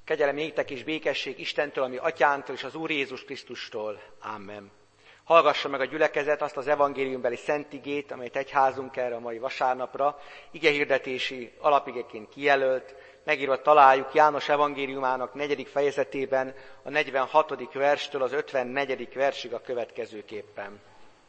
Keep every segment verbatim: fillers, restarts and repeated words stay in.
Kegyelem néktek és békesség Istentől, ami Atyánktól és az Úr Jézus Krisztustól. Amen. Hallgassa meg a gyülekezet azt az evangéliumbeli szent igét, amelyet egyházunk erre a mai vasárnapra igehirdetési alapigeként kijelölt. Megírva találjuk János evangéliumának negyedik fejezetében a negyvenhatodik verstől az ötvennegyedik versig a következőképpen.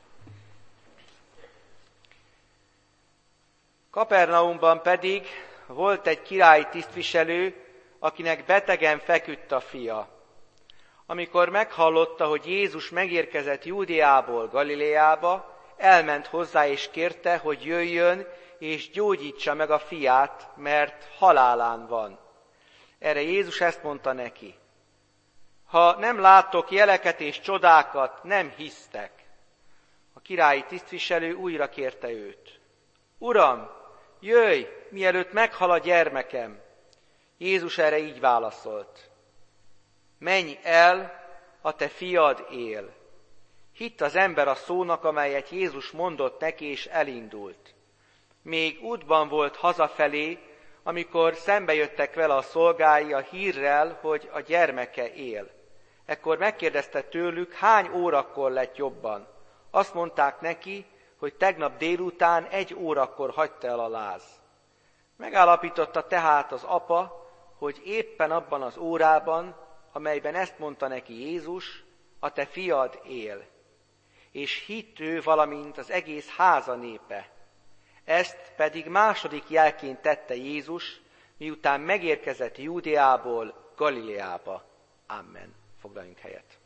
Kapernaumban pedig volt egy királyi tisztviselő, akinek betegen feküdt a fia. Amikor meghallotta, hogy Jézus megérkezett Júdeából Galileába, elment hozzá és kérte, hogy jöjjön és gyógyítsa meg a fiát, mert halálán van. Erre Jézus ezt mondta neki: ha nem láttok jeleket és csodákat, nem hisztek. A királyi tisztviselő újra kérte őt: Uram, jöjj, mielőtt meghal a gyermekem. Jézus erre így válaszolt: menj el, a te fiad él. Hitt az ember a szónak, amelyet Jézus mondott neki, és elindult. Még útban volt hazafelé, amikor szembejöttek vele a szolgái a hírrel, hogy a gyermeke él. Ekkor megkérdezte tőlük, hány órakor lett jobban. Azt mondták neki, hogy tegnap délután egy órakor hagyta el a láz. Megállapította tehát az apa, hogy éppen abban az órában, amelyben ezt mondta neki Jézus, a te fiad él. És hitt ő, valamint az egész háza népe. Ezt pedig második jelként tette Jézus, miután megérkezett Júdeából Galileába. Amen. Foglaljunk helyet.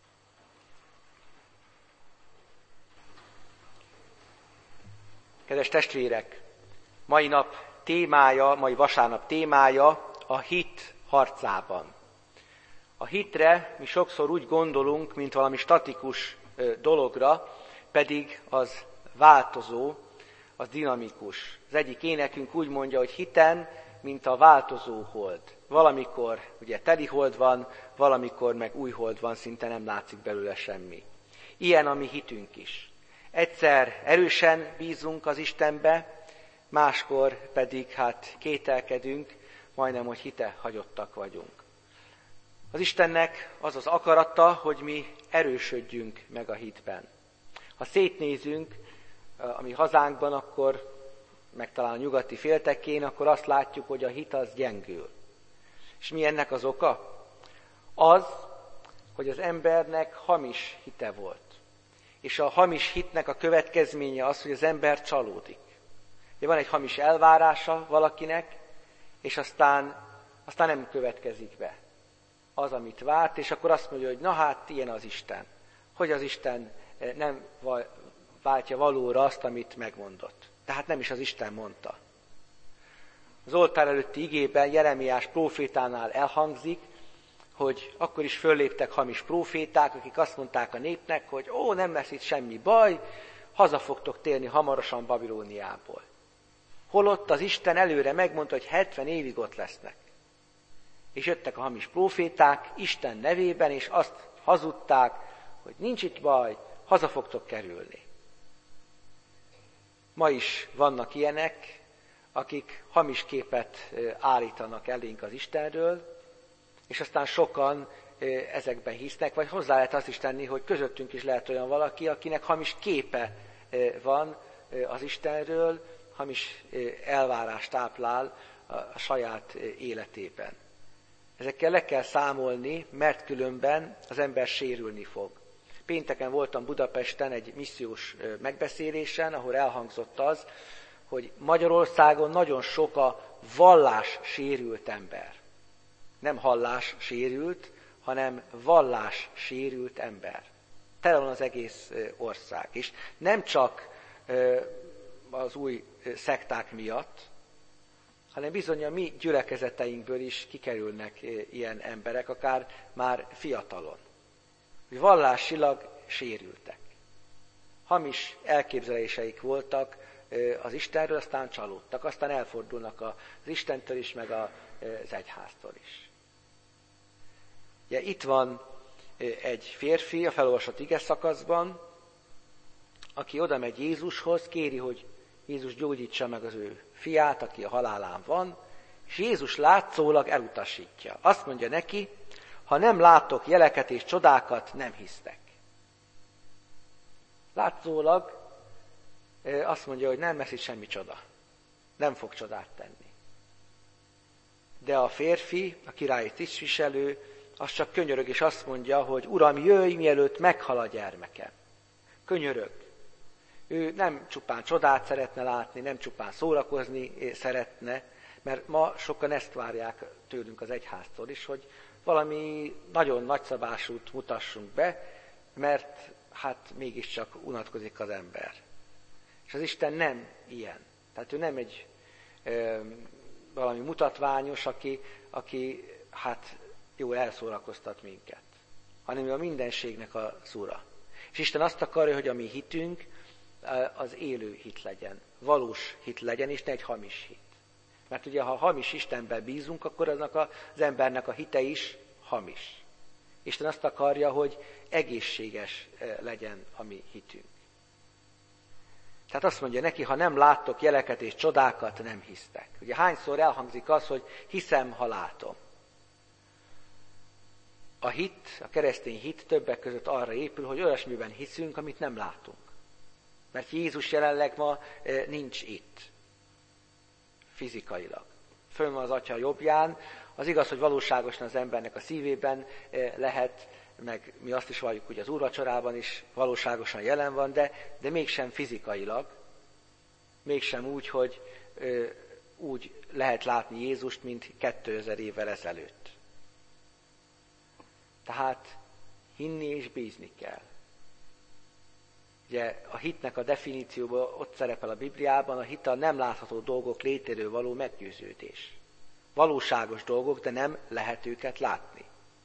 Kedves testvérek, mai nap témája, mai vasárnap témája a hit harcában. A hitre mi sokszor úgy gondolunk, mint valami statikus dologra, pedig az változó, az dinamikus. Az egyik énekünk úgy mondja, hogy hiten, mint a változó hold. Valamikor ugye teli hold van, valamikor meg új hold van, szinte nem látszik belőle semmi. Ilyen a mi hitünk is. Egyszer erősen bízunk az Istenbe, máskor pedig hát kételkedünk, majdnem, hogy hite hagyottak vagyunk. Az Istennek az az akarata, hogy mi erősödjünk meg a hitben. Ha szétnézünk a mi hazánkban, akkor meg talán a nyugati féltekén, akkor azt látjuk, hogy a hit az gyengül. És mi ennek az oka? Az, hogy az embernek hamis hite volt. És a hamis hitnek a következménye az, hogy az ember csalódik. De van egy hamis elvárása valakinek, és aztán, aztán nem következik be az, amit várt, és akkor azt mondja, hogy na hát, ilyen az Isten. Hogy az Isten nem váltja valóra azt, amit megmondott. Tehát nem is az Isten mondta. Az oltár előtti igében Jeremiás prófétánál elhangzik, hogy akkor is fölléptek hamis próféták, akik azt mondták a népnek, hogy ó, nem lesz itt semmi baj, haza fogtok térni hamarosan Babilóniából. Holott az Isten előre megmondta, hogy hetven évig ott lesznek. És jöttek a hamis próféták Isten nevében, és azt hazudták, hogy nincs itt baj, haza fogtok kerülni. Ma is vannak ilyenek, akik hamis képet állítanak elénk az Istenről, és aztán sokan ezekben hisznek, vagy hozzá lehet azt is tenni, hogy közöttünk is lehet olyan valaki, akinek hamis képe van az Istenről, hamis elvárást táplál a saját életében. Ezekkel le kell számolni, mert különben az ember sérülni fog. Pénteken voltam Budapesten egy missziós megbeszélésen, ahol elhangzott az, hogy Magyarországon nagyon sok a vallás sérült ember. Nem hallás sérült, hanem vallás sérült ember. Tele van az egész ország. És nem csak az új szekták miatt, hanem bizony a mi gyülekezeteinkből is kikerülnek ilyen emberek, akár már fiatalon. Vallásilag sérültek. Hamis elképzeléseik voltak az Istenről, aztán csalódtak, aztán elfordulnak az Istentől is, meg az egyháztól is. Ugye, itt van egy férfi a felolvasott ige szakaszban, aki oda megy Jézushoz, kéri, hogy Jézus gyógyítsa meg az ő fiát, aki a halálán van, És Jézus látszólag elutasítja. Azt mondja neki, ha nem látok jeleket és csodákat, nem hisztek. Látszólag azt mondja, hogy nem lesz itt semmi csoda. Nem fog csodát tenni. De a férfi, a királyi tisztviselő, az csak könyörög, és azt mondja, hogy Uram, jöjj, mielőtt meghal a gyermekem. Könyörög. Ő nem csupán csodát szeretne látni, nem csupán szórakozni szeretne, mert ma sokan ezt várják tőlünk az egyháztól is, hogy valami nagyon nagyszabásút mutassunk be, mert hát mégiscsak unatkozik az ember. És az Isten nem ilyen. Tehát ő nem egy ö, valami mutatványos, aki, aki hát jól elszórakoztat minket, hanem ő a mindenségnek a Ura. És Isten azt akarja, hogy a mi hitünk az élő hit legyen, valós hit legyen, és ne egy hamis hit. Mert ugye, ha hamis Istenben bízunk, akkor aznak az embernek a hite is hamis. Isten azt akarja, hogy egészséges legyen a mi hitünk. Tehát azt mondja neki, ha nem láttok jeleket és csodákat, nem hisztek. Ugye hányszor elhangzik az, hogy hiszem, ha látom. A hit, a keresztény hit többek között arra épül, hogy olyasmiben hiszünk, amit nem látunk. Mert Jézus jelenleg ma nincs itt, fizikailag. Fönn van az Atya jobbján, az igaz, hogy valóságosan az embernek a szívében lehet, meg mi azt is valljuk, hogy az úrvacsorában is valóságosan jelen van, de, de mégsem fizikailag, mégsem úgy, hogy ö, úgy lehet látni Jézust, mint kétezer évvel ezelőtt. Tehát hinni és bízni kell. Ugye a hitnek a definícióban ott szerepel a Bibliában, a hit a nem látható dolgok létéről való meggyőződés. Valóságos dolgok, de nem lehet őket látni.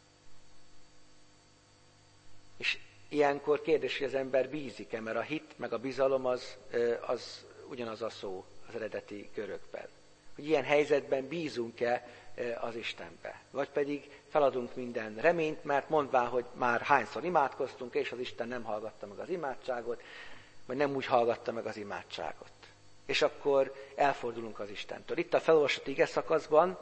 És ilyenkor kérdés, hogy az ember bízik-e, mert a hit meg a bizalom az, az ugyanaz a szó az eredeti görögben. Hogy ilyen helyzetben bízunk-e az Istenbe. Vagy pedig feladunk minden reményt, mert mondván, hogy már hányszor imádkoztunk, és az Isten nem hallgatta meg az imádságot, vagy nem úgy hallgatta meg az imádságot. És akkor elfordulunk az Istentől. Itt a felolvasott ige szakaszban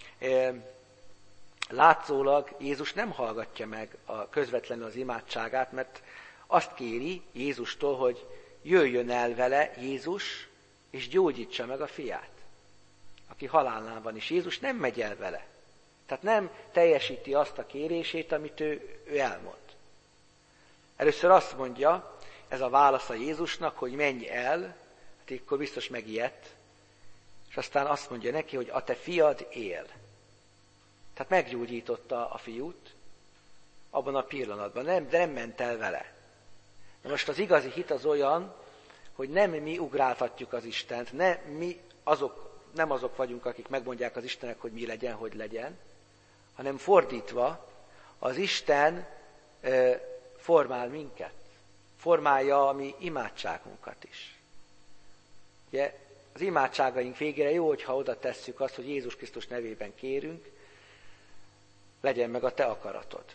látszólag Jézus nem hallgatja meg a közvetlenül az imádságát, mert azt kéri Jézustól, hogy jöjjön el vele Jézus, és gyógyítsa meg a fiát, aki halálnál van, és Jézus nem megy el vele. Tehát nem teljesíti azt a kérését, amit ő, ő elmond. Először azt mondja, ez a válasz a Jézusnak, hogy menj el, hát akkor biztos megijedt, és aztán azt mondja neki, hogy a te fiad él. Tehát meggyógyította a fiút abban a pillanatban, nem, de nem ment el vele. Na most az igazi hit az olyan, hogy nem mi ugráltatjuk az Istent, ne, mi azok, nem azok vagyunk, akik megmondják az Istennek, hogy mi legyen, hogy legyen, hanem fordítva, az Isten e, formál minket, formálja a mi imádságunkat is. Ugye, az imádságaink végére jó, hogyha oda tesszük azt, hogy Jézus Krisztus nevében kérünk, legyen meg a te akaratod.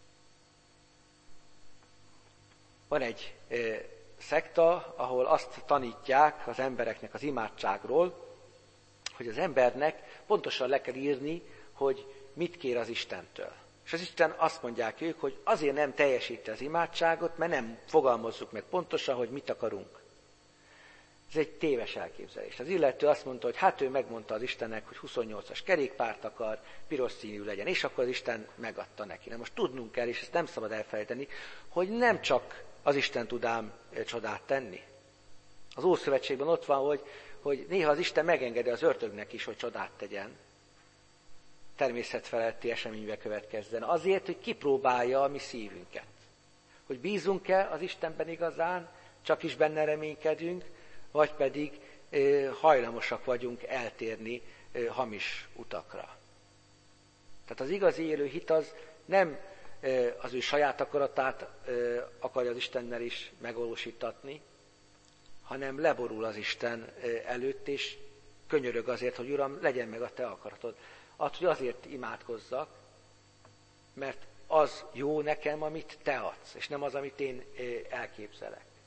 Van egy e, szekta, ahol azt tanítják az embereknek az imádságról, hogy az embernek pontosan le kell írni, hogy mit kér az Istentől. És az Isten azt mondják ők, hogy azért nem teljesíti az imádságot, mert nem fogalmazzuk meg pontosan, hogy mit akarunk. Ez egy téves elképzelés. Az illető azt mondta, hogy hát ő megmondta az Istennek, hogy huszonnyolcas kerékpárt akar, piros színű legyen, és akkor az Isten megadta neki. Na most tudnunk kell, és ezt nem szabad elfelejteni, hogy nem csak az Isten tud ám csodát tenni. Az Ószövetségben ott van, hogy, hogy néha az Isten megengedi az ördögnek is, hogy csodát tegyen. Természetfeletti eseménybe következzen. Azért, hogy kipróbálja a mi szívünket. Hogy bízunk-e az Istenben igazán, csak is benne reménykedünk, vagy pedig e, hajlamosak vagyunk eltérni e, hamis utakra. Tehát az igazi élő hit az nem e, az ő saját akaratát e, akarja az Istennel is megvalósítatni, hanem leborul az Isten e, előtt, és könyörög azért, hogy Uram, legyen meg a te akaratod. Azt, hogy azért imádkozzak, mert az jó nekem, amit te adsz, és nem az, amit én elképzelek.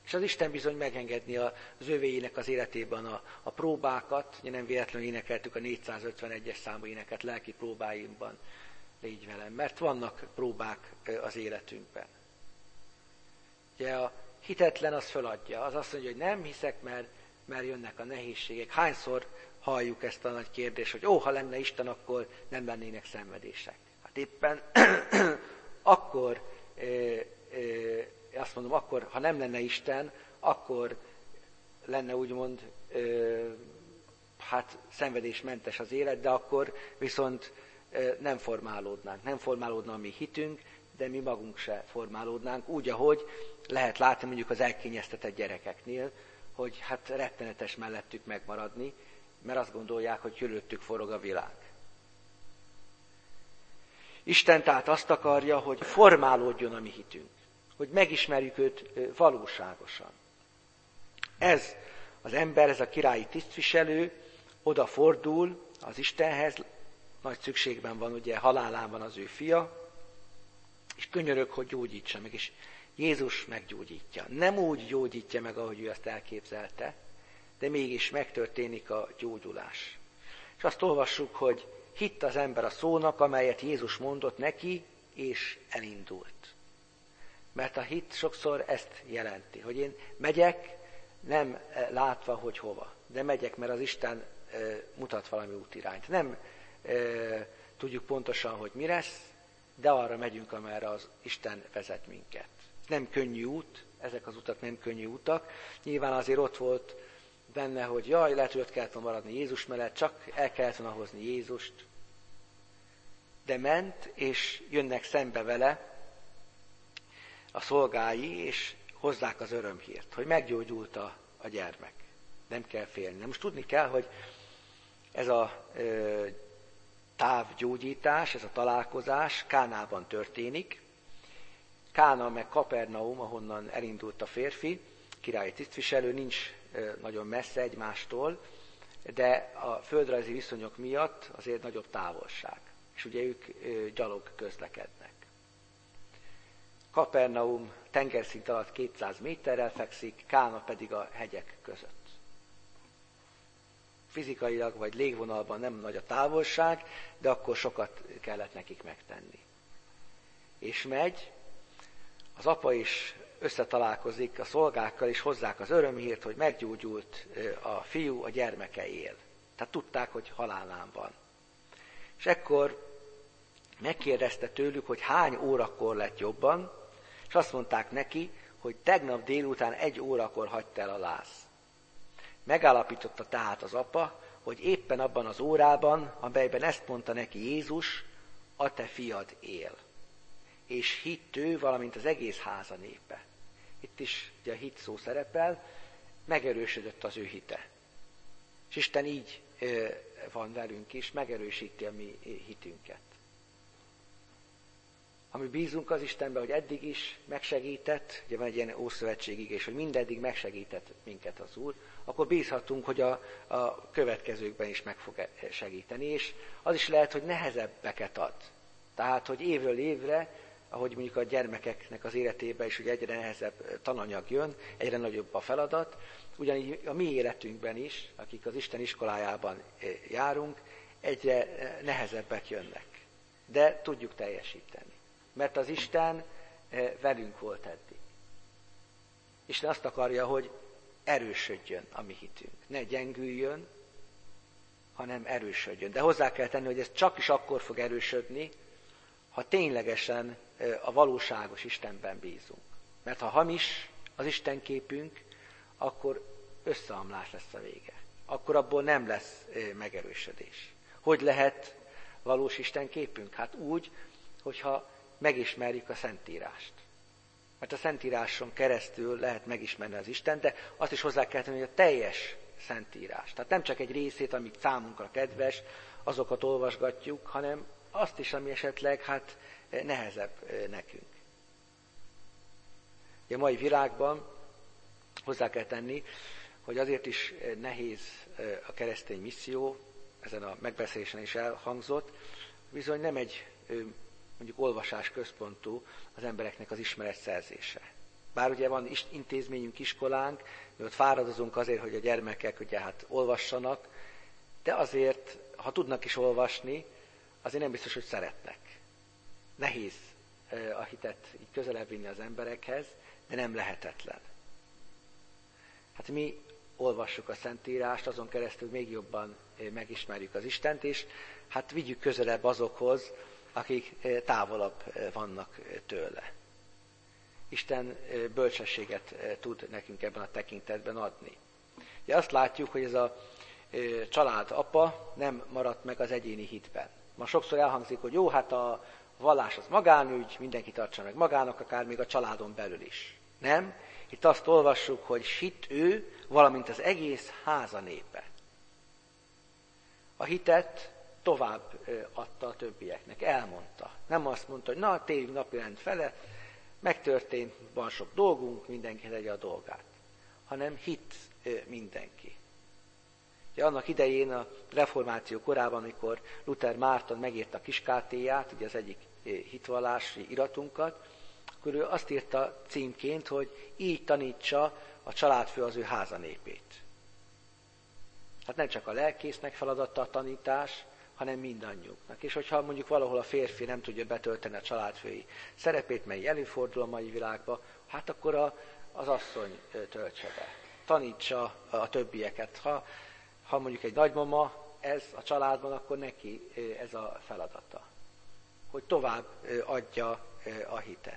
És az Isten bizony megengedni az övéinek az életében a, a próbákat, ugye nem véletlenül énekeltük a négyszázötvenegyes számú éneket lelki próbáimban, légy velem, mert vannak próbák az életünkben. Ugye a hitetlen az föladja, az azt mondja, hogy nem hiszek, mert, mert jönnek a nehézségek. Hányszor halljuk ezt a nagy kérdést, hogy ó, ha lenne Isten, akkor nem lennének szenvedések. Hát éppen akkor, e, e, azt mondom, akkor, ha nem lenne Isten, akkor lenne úgymond, e, hát szenvedésmentes az élet, de akkor viszont e, nem formálódnánk. Nem formálódna a mi hitünk, de mi magunk se formálódnánk, úgy, ahogy lehet látni mondjuk az elkényeztetett gyerekeknél, hogy hát rettenetes mellettük megmaradni, mert azt gondolják, hogy körülöttük forog a világ. Isten tehát azt akarja, hogy formálódjon a mi hitünk, hogy megismerjük őt valóságosan. Ez az ember, ez a királyi tisztviselő odafordul az Istenhez, nagy szükségben van, ugye halálán van az ő fia, és könyörög, hogy gyógyítsa meg, és Jézus meggyógyítja. Nem úgy gyógyítja meg, ahogy ő azt elképzelte, de mégis megtörténik a gyógyulás. És azt olvassuk, hogy hitt az ember a szónak, amelyet Jézus mondott neki, és elindult. Mert a hit sokszor ezt jelenti, hogy én megyek, nem látva, hogy hova, de megyek, mert az Isten mutat valami útirányt. Nem tudjuk pontosan, hogy mi lesz, de arra megyünk, amerre az Isten vezet minket. Nem könnyű út, ezek az utak nem könnyű utak. Nyilván azért ott volt benne, hogy jaj, lehet, hogy ott kellett volna maradni Jézus mellett, csak el kellett volna hozni Jézust. De ment, és jönnek szembe vele a szolgái, és hozzák az örömhírt, hogy meggyógyult a, a gyermek. Nem kell félni. De most tudni kell, hogy ez a ö, távgyógyítás, ez a találkozás Kánában történik. Kána meg Kapernaum, ahonnan elindult a férfi, királyi tisztviselő, nincs nagyon messze egymástól, de a földrajzi viszonyok miatt azért nagyobb távolság. És ugye ők gyalog közlekednek. Kapernaum tengerszint alatt kétszáz méterrel fekszik, Kána pedig a hegyek között. Fizikailag vagy légvonalban nem nagy a távolság, de akkor sokat kellett nekik megtenni. És megy, az apa is összetalálkozik a szolgákkal, és hozzák az örömhírt, hogy meggyógyult a fiú, a gyermeke él. Tehát tudták, hogy halálán van. És ekkor megkérdezte tőlük, hogy hány órakor lett jobban, és azt mondták neki, hogy tegnap délután egy órakor hagyta el a láz. Megállapította tehát az apa, hogy éppen abban az órában, amelyben ezt mondta neki Jézus, a te fiad él. És hitt ő, valamint az egész háza népe. Itt is ugye a hit szó szerepel, megerősödött az ő hite. És Isten így ö, van velünk is, megerősíti a mi hitünket. Ami bízunk az Istenbe, hogy eddig is megsegített, ugye van egy ilyen ószövetségig, és hogy mindeddig megsegített minket az Úr, akkor bízhatunk, hogy a, a következőkben is meg fog segíteni, és az is lehet, hogy nehezebbeket ad. Tehát, hogy évről évre, ahogy mondjuk a gyermekeknek az életében is, hogy egyre nehezebb tananyag jön, egyre nagyobb a feladat, ugyanígy a mi életünkben is, akik az Isten iskolájában járunk, egyre nehezebbek jönnek. De tudjuk teljesíteni. Mert az Isten velünk volt eddig. Isten azt akarja, hogy erősödjön a mi hitünk. Ne gyengüljön, hanem erősödjön. De hozzá kell tenni, hogy ez csak is akkor fog erősödni, ha ténylegesen a valóságos Istenben bízunk. Mert ha hamis az Isten képünk, akkor összeomlás lesz a vége. Akkor abból nem lesz megerősödés. Hogy lehet valós Isten képünk? Hát úgy, hogyha megismerjük a Szentírást. Mert a Szentíráson keresztül lehet megismerni az Istent, de azt is hozzá kell tenni, hogy a teljes Szentírás. Tehát nem csak egy részét, amit számunkra kedves, azokat olvasgatjuk, hanem azt is, ami esetleg hát nehezebb nekünk. A mai világban hozzá kell tenni, hogy azért is nehéz a keresztény misszió, ezen a megbeszélésen is elhangzott, bizony nem egy mondjuk olvasás központú az embereknek az ismeretszerzése. Bár ugye van intézményünk, iskolánk, mi ott fáradozunk azért, hogy a gyermekek ugye hát olvassanak, de azért, ha tudnak is olvasni, azért nem biztos, hogy szeretnek. Nehéz a hitet így közelebb vinni az emberekhez, de nem lehetetlen. Hát mi olvassuk a Szentírást, azon keresztül még jobban megismerjük az Istent, és hát vigyük közelebb azokhoz, akik távolabb vannak tőle. Isten bölcsességet tud nekünk ebben a tekintetben adni. Ugye azt látjuk, hogy ez a család apa nem maradt meg az egyéni hitben. Ma sokszor elhangzik, hogy jó, hát a vallás az magánügy, mindenki tartsa meg magának, akár még a családon belül is. Nem? Itt azt olvassuk, hogy hitt ő, valamint az egész háza népe. A hitet tovább adta a többieknek, elmondta. Nem azt mondta, hogy na, térjünk napirend fele, megtörtént, van sok dolgunk, mindenki tegye a dolgát. Hanem hitt mindenki. Ugye annak idején a reformáció korában, amikor Luther Márton megírta a Kiskátéját, ugye az egyik hitvallási iratunkat, akkor ő azt írta címként, hogy így tanítsa a családfő az ő háza népét. Hát nem csak a lelkésznek feladata a tanítás, hanem mindannyiuknak. És hogyha mondjuk valahol a férfi nem tudja betölteni a családfői szerepét, mely előfordul a mai világban, hát akkor a, az asszony töltse be. Tanítsa a többieket. Ha, ha mondjuk egy nagymama ez a családban, akkor neki ez a feladata. Hogy tovább adja a hitet.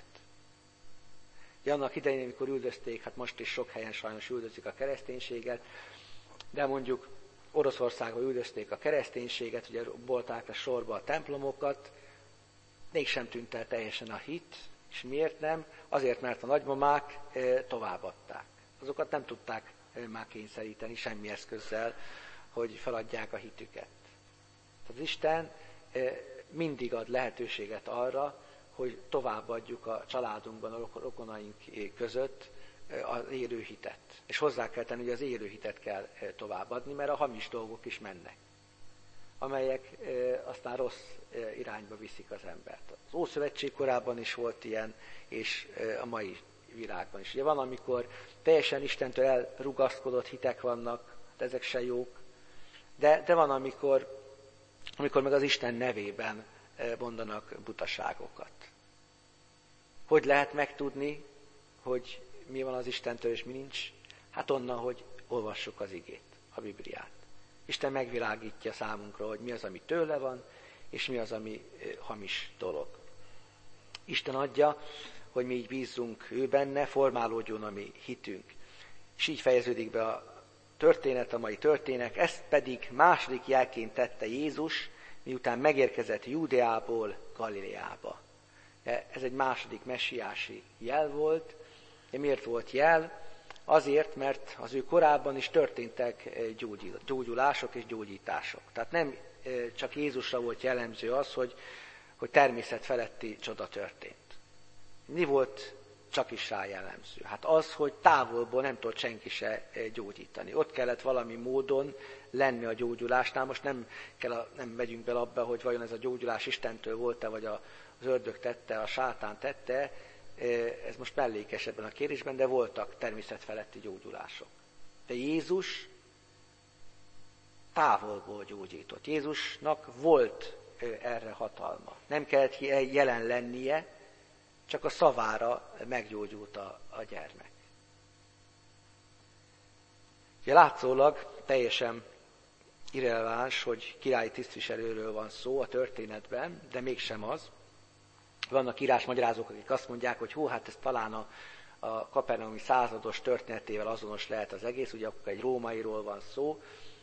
De annak idején, amikor üldözték, hát most is sok helyen sajnos üldözik a kereszténységet, de mondjuk Oroszországban üldözték a kereszténységet, ugye bolták le sorba a templomokat, mégsem tűnt el teljesen a hit, és miért nem? Azért, mert a nagymamák továbbadták. Azokat nem tudták már kényszeríteni semmi eszközzel, hogy feladják a hitüket. Az Isten mindig ad lehetőséget arra, hogy továbbadjuk a családunkban, a rokonaink között az élő hitet. És hozzá kell tenni, hogy az élő hitet kell továbbadni, mert a hamis dolgok is mennek, amelyek aztán rossz irányba viszik az embert. Az Ószövetség korában is volt ilyen, és a mai világban is. Ugye van, amikor teljesen Istentől elrugaszkodott hitek vannak, ezek se jók, de, de van, amikor, amikor meg az Isten nevében mondanak butaságokat. Hogy lehet megtudni, hogy mi van az Istentől és mi nincs? Hát onnan, hogy olvassuk az igét, a Bibliát. Isten megvilágítja számunkra, hogy mi az, ami tőle van, és mi az, ami hamis dolog. Isten adja, hogy mi így bízzunk ő benne, formálódjon a mi hitünk. És így fejeződik be a történet, a mai történet, ezt pedig második jelként tette Jézus, miután megérkezett Júdeából Galileába. Ez egy második messiási jel volt. De miért volt jel? Azért, mert az ő korában is történtek gyógyulások és gyógyítások. Tehát nem csak Jézusra volt jellemző az, hogy, hogy természet feletti csoda történt. Mi volt csak is rá jellemző? Hát az, hogy távolból nem tudott senki se gyógyítani. Ott kellett valami módon lenni a gyógyulásnál. Most nem, kell a, nem megyünk bele abba, hogy vajon ez a gyógyulás Istentől volt-e, vagy a, az ördög tette, a sátán tette. Ez most mellékes ebben a kérdésben, de voltak természetfeletti gyógyulások. De Jézus távolból gyógyított. Jézusnak volt erre hatalma. Nem kellett jelen lennie, csak a szavára meggyógyult a, a gyermek. Ugye látszólag teljesen irreleváns, hogy királyi tisztviselőről van szó a történetben, de mégsem az. Vannak írásmagyarázók, akik azt mondják, hogy hú, hát ez talán a, a kapernaumi százados történetével azonos lehet az egész, ugye akkor egy rómairól van szó,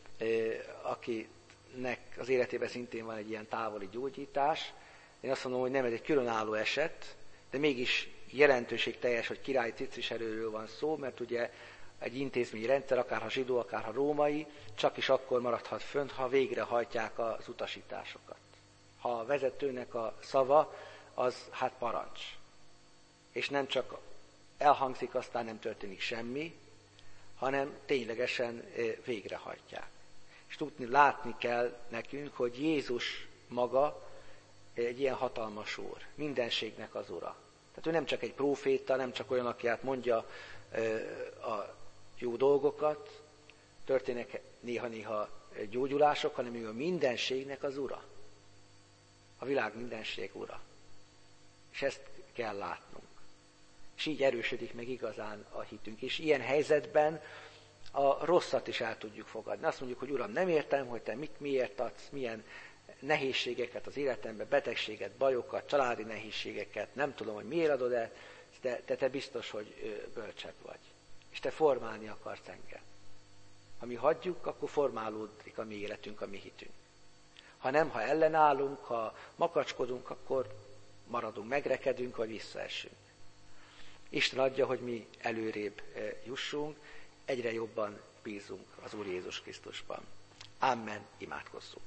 akinek az életében szintén van egy ilyen távoli gyógyítás. Én azt mondom, hogy nem ez egy különálló eset, de mégis jelentőségteljes, hogy királyi tisztviselőről van szó, mert ugye egy intézményi rendszer, akárha zsidó, akárha római, csak is akkor maradhat fönt, ha végrehajtják az utasításokat. Ha a vezetőnek a szava, az hát parancs. És nem csak elhangzik, aztán nem történik semmi, hanem ténylegesen végrehajtják. És tudni, látni kell nekünk, hogy Jézus maga egy ilyen hatalmas úr, mindenségnek az ura. Tehát ő nem csak egy próféta, nem csak olyan, aki át mondja a jó dolgokat, történnek néha-néha gyógyulások, hanem ő a mindenségnek az ura. A világ mindenség ura. És ezt kell látnunk. És így erősödik meg igazán a hitünk. És ilyen helyzetben a rosszat is el tudjuk fogadni. Azt mondjuk, hogy Uram, nem értem, hogy te mit, miért adsz, milyen nehézségeket az életemben, betegséget, bajokat, családi nehézségeket, nem tudom, hogy miért adod el, de te, te biztos, hogy bölcsebb vagy. És te formálni akarsz engem. Ha mi hagyjuk, akkor formálódik a mi életünk, a mi hitünk. Ha nem, ha ellenállunk, ha makacskodunk, akkor maradunk, megrekedünk, vagy visszaesünk. Isten adja, hogy mi előrébb jussunk, egyre jobban bízunk az Úr Jézus Krisztusban. Amen, imádkozzunk.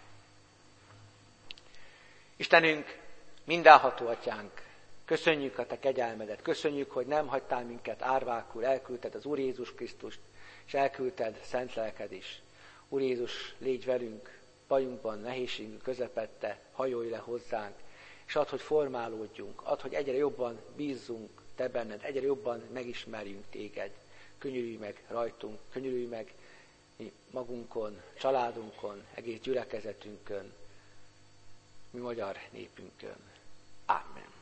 Istenünk, mindenható Atyánk, köszönjük a Te kegyelmedet, köszönjük, hogy nem hagytál minket árvákul, elküldted az Úr Jézus Krisztust, és elküldted szent lelked is. Úr Jézus, légy velünk, bajunkban, nehézségünk közepette, hajolj le hozzánk, és add, hogy formálódjunk, add, hogy egyre jobban bízzunk Te benned, egyre jobban megismerjünk Téged. Könyörülj meg rajtunk, könyörülj meg mi magunkon, családunkon, egész gyülekezetünkön, mi magyar népünkön. Amen.